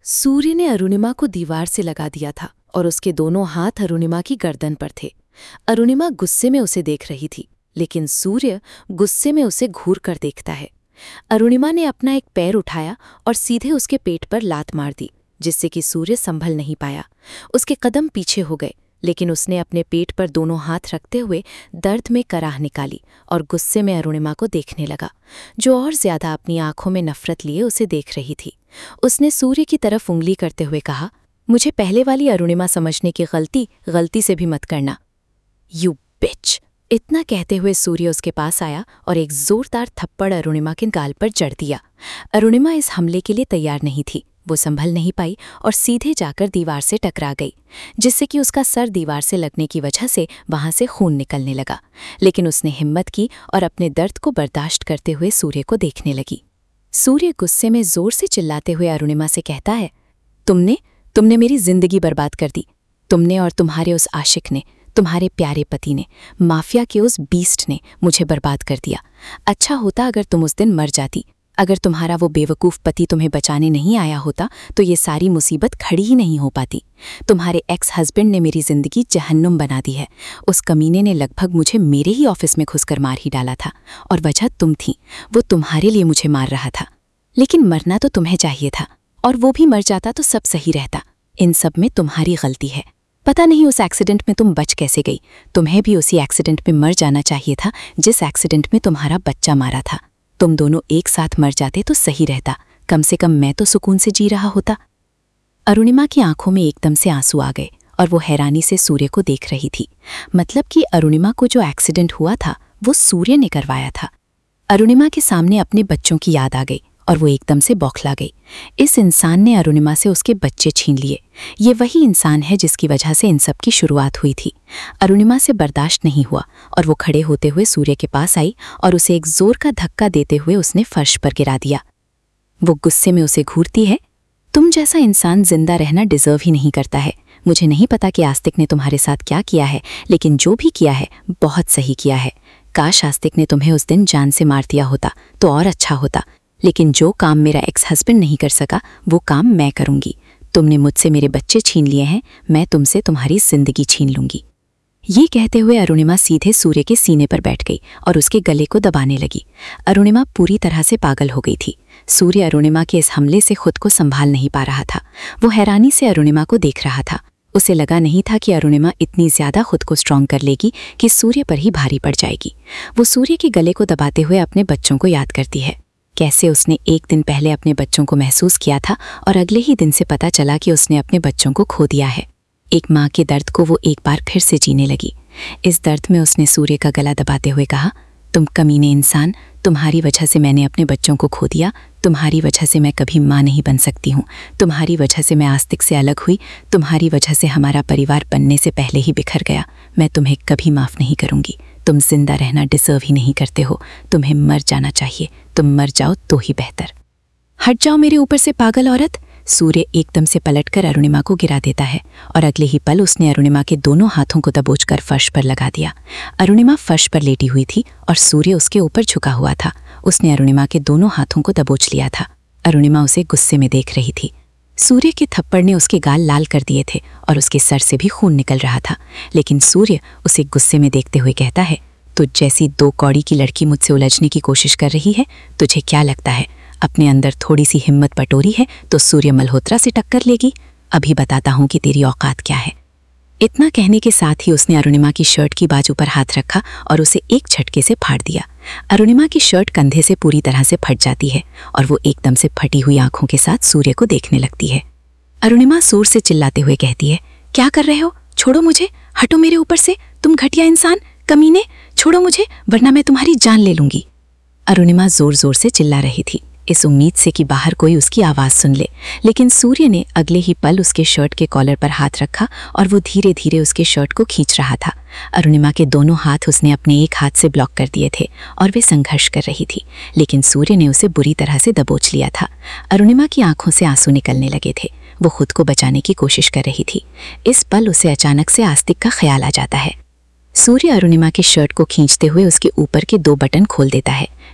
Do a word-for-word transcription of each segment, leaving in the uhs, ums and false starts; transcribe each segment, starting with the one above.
सूर्य ने अरुणिमा को दीवार से लगा दिया था और उसके दोनों हाथ अरुणिमा की गर्दन पर थे। अरुणिमा गुस्से में उसे देख रही थी, लेकिन सूर्य गुस्से में उसे घूर कर देखता है। अरुणिमा ने अपना एक पैर उठाया और सीधे उसके पेट पर लात मार दी, जिससे कि सूर्य संभल नहीं पाया। उसके कदम पीछे हो गए, लेकिन उसने अपने पेट पर दोनों हाथ रखते हुए दर्द में कराह निकाली और गुस्से में अरुणिमा को देखने लगा, जो और ज्यादा अपनी आंखों में नफरत लिए उसे देख रही थी। उसने सूर्य की तरफ उंगली करते हुए कहा, मुझे पहले वाली अरुणिमा समझने की गलती गलती से भी मत करना। You bitch. इतना कहते हुए सूर्य उसके पास आया और एक जोरदार थप्पड़ अरुणिमा के गाल पर जड़ दिया। अरुणिमा इस हमले के लिए तैयार नहीं थी। वो संभल नहीं पाई और सीधे जाकर दीवार से टकरा गई, जिससे कि उसका सर दीवार से लगने की वजह से वहां से खून निकलने लगा। लेकिन उसने हिम्मत की और अपने दर्द को बर्दाश्त करते हुए सूर्य को देखने लगी। सूर्य गुस्से में जोर से चिल्लाते हुए अरुणिमा से कहता है, तुमने तुमने मेरी जिंदगी बर्बाद कर दी। तुमने और तुम्हारे उस आशिक ने, तुम्हारे प्यारे पति ने, माफिया के उस बीस्ट ने मुझे बर्बाद कर दिया। अच्छा होता अगर तुम उस दिन मर जाती। अगर तुम्हारा वो बेवकूफ़ पति तुम्हें बचाने नहीं आया होता तो ये सारी मुसीबत खड़ी ही नहीं हो पाती। तुम्हारे एक्स हस्बैंड ने मेरी जिंदगी जहन्नुम बना दी है। उस कमीने ने लगभग मुझे मेरे ही ऑफिस में घुसकर मार ही डाला था, और वजह तुम थी। वो तुम्हारे लिए मुझे मार रहा था, लेकिन मरना तो तुम्हें चाहिए था, और वो भी मर जाता तो सब सही रहता। इन सब में तुम्हारी गलती है। पता नहीं उस एक्सीडेंट में तुम बच कैसे गई। तुम्हें भी उसी एक्सीडेंट में मर जाना चाहिए था जिस एक्सीडेंट में तुम्हारा बच्चा मारा था। तुम दोनों एक साथ मर जाते तो सही रहता। कम से कम मैं तो सुकून से जी रहा होता। अरुणिमा की आंखों में एकदम से आंसू आ गए और वो हैरानी से सूर्य को देख रही थी। मतलब कि अरुणिमा को जो एक्सीडेंट हुआ था वो सूर्य ने करवाया था। अरुणिमा के सामने अपने बच्चों की याद आ गई और वो एकदम से बौखला गई। इस इंसान ने अरुणिमा से उसके बच्चे छीन लिए। ये वही इंसान है जिसकी वजह से इन सब की शुरुआत हुई थी। अरुणिमा से बर्दाश्त नहीं हुआ और वो खड़े होते हुए सूर्य के पास आई और उसे एक जोर का धक्का देते हुए उसने फर्श पर गिरा दिया। वो गुस्से में उसे घूरती है, तुम जैसा इंसान जिंदा रहना डिजर्व ही नहीं करता है। मुझे नहीं पता कि आस्तिक ने तुम्हारे साथ क्या किया है, लेकिन जो भी किया है बहुत सही किया है। काश आस्तिक ने तुम्हें उस दिन जान से मार दिया होता तो और अच्छा होता, लेकिन जो काम मेरा एक्स हस्बैंड नहीं कर सका वो काम मैं करूंगी। तुमने मुझसे मेरे बच्चे छीन लिए हैं, मैं तुमसे तुम्हारी जिंदगी छीन लूंगी। ये कहते हुए अरुणिमा सीधे सूर्य के सीने पर बैठ गई और उसके गले को दबाने लगी। अरुणिमा पूरी तरह से पागल हो गई थी। सूर्य अरुणिमा के इस हमले से खुद को संभाल नहीं पा रहा था। वो हैरानी से अरुणिमा को देख रहा था। उसे लगा नहीं था कि अरुणिमा इतनी ज्यादा खुद को स्ट्रॉन्ग कर लेगी कि सूर्य पर ही भारी पड़ जाएगी। वो सूर्य के गले को दबाते हुए अपने बच्चों को याद करती है, कैसे उसने एक दिन पहले अपने बच्चों को महसूस किया था और अगले ही दिन से पता चला कि उसने अपने बच्चों को खो दिया है। एक माँ के दर्द को वो एक बार फिर से जीने लगी। इस दर्द में उसने सूर्य का गला दबाते हुए कहा, तुम कमीने इंसान, तुम्हारी वजह से मैंने अपने बच्चों को खो दिया। तुम्हारी वजह से मैं कभी माँ नहीं बन सकती हूँ। तुम्हारी वजह से मैं आस्तिक से अलग हुई। तुम्हारी वजह से हमारा परिवार बनने से पहले ही बिखर गया। मैं तुम्हें कभी माफ़ नहीं करूँगी। तुम जिंदा रहना डिजर्व ही नहीं करते हो। तुम्हें मर जाना चाहिए। तुम मर जाओ तो ही बेहतर। हट जाओ मेरे ऊपर से पागल औरत। सूर्य एकदम से पलटकर अरुणिमा को गिरा देता है और अगले ही पल उसने अरुणिमा के दोनों हाथों को दबोचकर फर्श पर लगा दिया। अरुणिमा फर्श पर लेटी हुई थी और सूर्य उसके ऊपर झुका हुआ था। उसने अरुणिमा के दोनों हाथों को दबोच लिया था। अरुणिमा उसे गुस्से में देख रही थी। सूर्य के थप्पड़ ने उसके गाल लाल कर दिए थे और उसके सर से भी खून निकल रहा था, लेकिन सूर्य उसे गुस्से में देखते हुए कहता है, तुझ जैसी दो कौड़ी की लड़की मुझसे उलझने की कोशिश कर रही है। तुझे क्या लगता है अपने अंदर थोड़ी सी हिम्मत पटोरी है तो सूर्य मल्होत्रा से टक्कर लेगी? अभी बताता हूँ कि तेरी औकात क्या है। इतना कहने के साथ ही उसने अरुणिमा की शर्ट की बाजू पर हाथ रखा और उसे एक झटके से फाड़ दिया। अरुणिमा की शर्ट कंधे से पूरी तरह से फट जाती है और वो एकदम से फटी हुई आंखों के साथ सूर्य को देखने लगती है। अरुणिमा जोर से चिल्लाते हुए कहती है, क्या कर रहे हो? छोड़ो मुझे, हटो मेरे ऊपर से। तुम घटिया इंसान, कमीने, छोड़ो मुझे वरना मैं तुम्हारी जान ले लूंगी। अरुणिमा जोर जोर से चिल्ला रही थी, इस उम्मीद से कि बाहर कोई उसकी आवाज़ सुन ले, लेकिन सूर्य ने अगले ही पल उसके शर्ट के कॉलर पर हाथ रखा और वो धीरे धीरे उसके शर्ट को खींच रहा था। अरुणिमा के दोनों हाथ उसने अपने एक हाथ से ब्लॉक कर दिए थे और वे संघर्ष कर रही थी, लेकिन सूर्य ने उसे बुरी तरह से दबोच लिया था। अरुणिमा की आंखों से आंसू निकलने लगे थे। वो खुद को बचाने की कोशिश कर रही थी। इस पल उसे अचानक से आस्तिक का ख्याल आ जाता है। सूर्य अरुणिमा के शर्ट को खींचते हुए उसके ऊपर के दो बटन खोल देता है,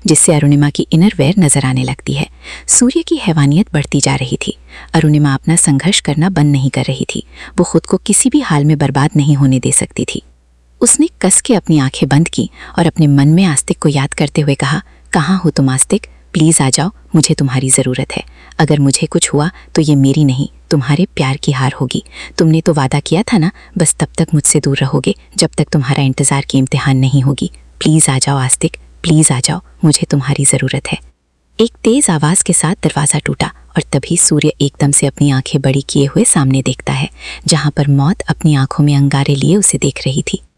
जिससे अरुणिमा की इनर वेयर नजर आने लगती है। सूर्य की हैवानियत बढ़ती जा रही थी। अरुणिमा अपना संघर्ष करना बंद नहीं कर रही थी। वो खुद को किसी भी हाल में बर्बाद नहीं होने दे सकती थी। उसने कस के अपनी आंखें बंद की और अपने मन में आस्तिक को याद करते हुए कहा, कहाँ हो तुम आस्तिक? प्लीज आ जाओ, मुझे तुम्हारी जरूरत है। अगर मुझे कुछ हुआ तो ये मेरी नहीं, तुम्हारे प्यार की हार होगी। तुमने तो वादा किया था ना, बस तब तक मुझसे दूर रहोगे जब तक तुम्हारा इंतजार की इम्तिहान नहीं होगी। प्लीज आ जाओ आस्तिक, प्लीज आ जाओ, मुझे तुम्हारी जरूरत है। एक तेज आवाज के साथ दरवाजा टूटा और तभी सूर्य एकदम से अपनी आंखें बड़ी किए हुए सामने देखता है, जहां पर मौत अपनी आंखों में अंगारे लिए उसे देख रही थी।